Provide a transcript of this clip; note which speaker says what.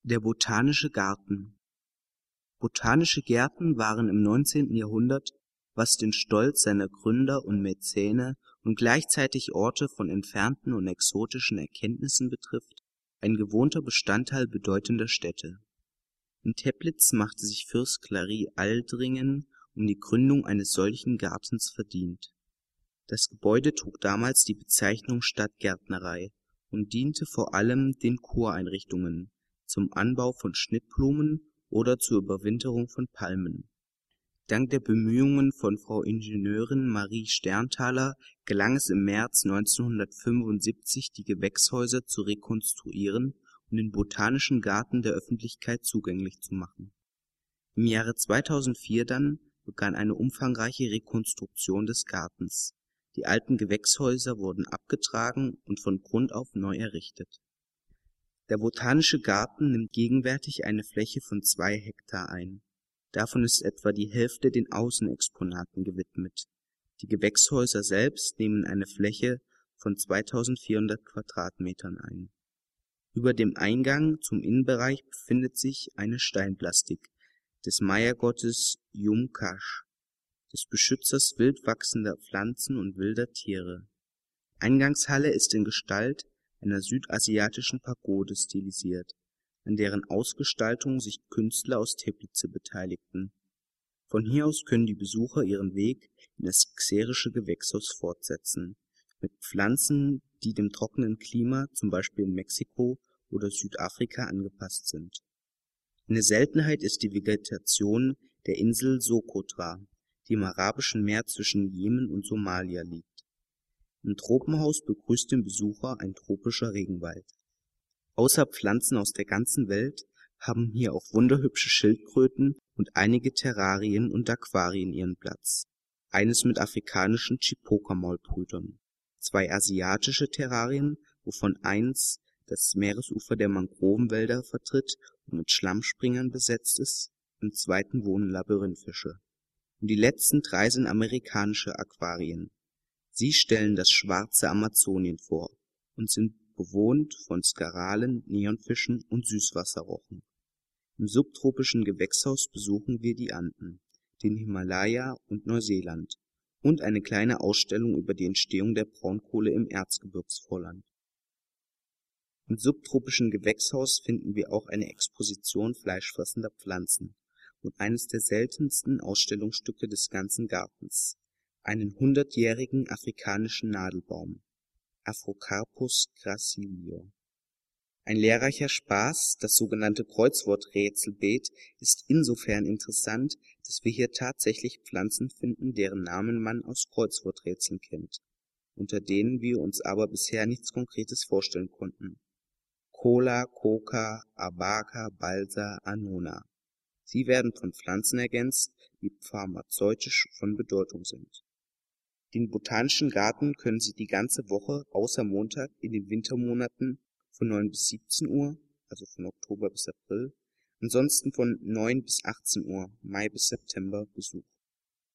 Speaker 1: Der Botanische Garten. Botanische Gärten waren im 19. Jahrhundert, was den Stolz seiner Gründer und Mäzene und gleichzeitig Orte von entfernten und exotischen Erkenntnissen betrifft, ein gewohnter Bestandteil bedeutender Städte. In Teplitz machte sich Fürst Clary Aldringen um die Gründung eines solchen Gartens verdient. Das Gebäude trug damals die Bezeichnung Stadtgärtnerei und diente vor allem den Kureinrichtungen, zum Anbau von Schnittblumen oder zur Überwinterung von Palmen. Dank der Bemühungen von Frau Ingenieurin Marie Sterntaler gelang es im März 1975, die Gewächshäuser zu rekonstruieren und den Botanischen Garten der Öffentlichkeit zugänglich zu machen. Im Jahre 2004 dann begann eine umfangreiche Rekonstruktion des Gartens. Die alten Gewächshäuser wurden abgetragen und von Grund auf neu errichtet. Der Botanische Garten nimmt gegenwärtig eine Fläche von 2 Hektar ein. Davon ist etwa die Hälfte den Außenexponaten gewidmet. Die Gewächshäuser selbst nehmen eine Fläche von 2400 Quadratmetern ein. Über dem Eingang zum Innenbereich befindet sich eine Steinplastik des Maya-Gottes Yum-Kash, des Beschützers wild wachsender Pflanzen und wilder Tiere. Eingangshalle ist in Gestalt einer südasiatischen Pagode stilisiert, an deren Ausgestaltung sich Künstler aus Teplitz beteiligten. Von hier aus können die Besucher ihren Weg in das xerische Gewächshaus fortsetzen, mit Pflanzen, die dem trockenen Klima, zum Beispiel in Mexiko oder Südafrika, angepasst sind. Eine Seltenheit ist die Vegetation der Insel Sokotra, die im Arabischen Meer zwischen Jemen und Somalia liegt. Im Tropenhaus begrüßt den Besucher ein tropischer Regenwald. Außer Pflanzen aus der ganzen Welt haben hier auch wunderhübsche Schildkröten und einige Terrarien und Aquarien ihren Platz. Eines mit afrikanischen Chipoka-Maulbrütern, 2 asiatische Terrarien, wovon eins das Meeresufer der Mangrovenwälder vertritt und mit Schlammspringern besetzt ist, im zweiten wohnen Labyrinthfische. Und die letzten 3 sind amerikanische Aquarien. Sie stellen das schwarze Amazonien vor und sind bewohnt von Skaralen, Neonfischen und Süßwasserrochen. Im subtropischen Gewächshaus besuchen wir die Anden, den Himalaya und Neuseeland und eine kleine Ausstellung über die Entstehung der Braunkohle im Erzgebirgsvorland. Im subtropischen Gewächshaus finden wir auch eine Exposition fleischfressender Pflanzen und eines der seltensten Ausstellungsstücke des ganzen Gartens, einen 100-jährigen afrikanischen Nadelbaum, Aphocarpus gracilio. Ein lehrreicher Spaß, das sogenannte Kreuzworträtselbeet, ist insofern interessant, dass wir hier tatsächlich Pflanzen finden, deren Namen man aus Kreuzworträtseln kennt, unter denen wir uns aber bisher nichts Konkretes vorstellen konnten. Cola, Coca, Abaca, Balsa, Annona. Sie werden von Pflanzen ergänzt, die pharmazeutisch von Bedeutung sind. Den Botanischen Garten können Sie die ganze Woche außer Montag in den Wintermonaten von 9 bis 17 Uhr, also von Oktober bis April, ansonsten von 9 bis 18 Uhr, Mai bis September, besuchen.